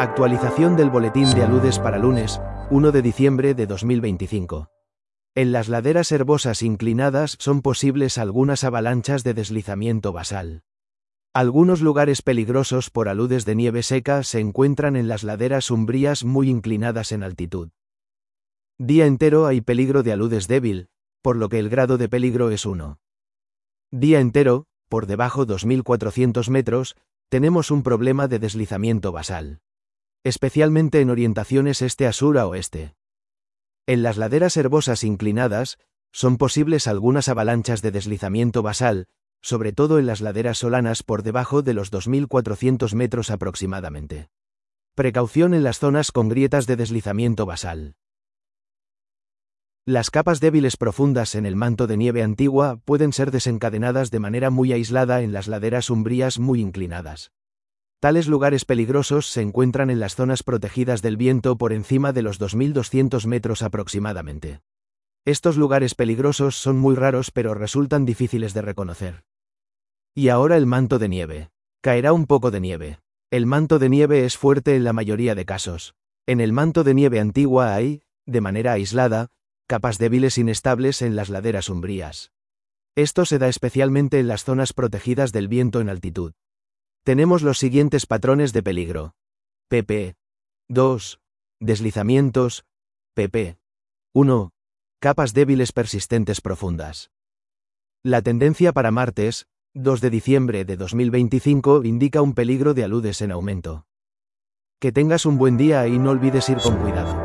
Actualización del boletín de aludes para lunes, 1 de diciembre de 2025. En las laderas herbosas inclinadas son posibles algunas avalanchas de deslizamiento basal. Algunos lugares peligrosos por aludes de nieve seca se encuentran en las laderas umbrías muy inclinadas en altitud. Día entero hay peligro de aludes débil, por lo que el grado de peligro es 1. Día entero, por debajo 2400 metros, tenemos un problema de deslizamiento basal. Especialmente en orientaciones este a sur a oeste. En las laderas herbosas inclinadas, son posibles algunas avalanchas de deslizamiento basal, sobre todo en las laderas solanas por debajo de los 2400 metros aproximadamente. Precaución en las zonas con grietas de deslizamiento basal. Las capas débiles profundas en el manto de nieve antigua pueden ser desencadenadas de manera muy aislada en las laderas umbrías muy inclinadas. Tales lugares peligrosos se encuentran en las zonas protegidas del viento por encima de los 2200 metros aproximadamente. Estos lugares peligrosos son muy raros pero resultan difíciles de reconocer. Y ahora el manto de nieve. Caerá un poco de nieve. El manto de nieve es fuerte en la mayoría de casos. En el manto de nieve antigua hay, de manera aislada, capas débiles inestables en las laderas umbrías. Esto se da especialmente en las zonas protegidas del viento en altitud. Tenemos los siguientes patrones de peligro. pp. 2. Deslizamientos. pp. 1. Capas débiles persistentes profundas. La tendencia para martes, 2 de diciembre de 2025, indica un peligro de aludes en aumento. Que tengas un buen día y no olvides ir con cuidado.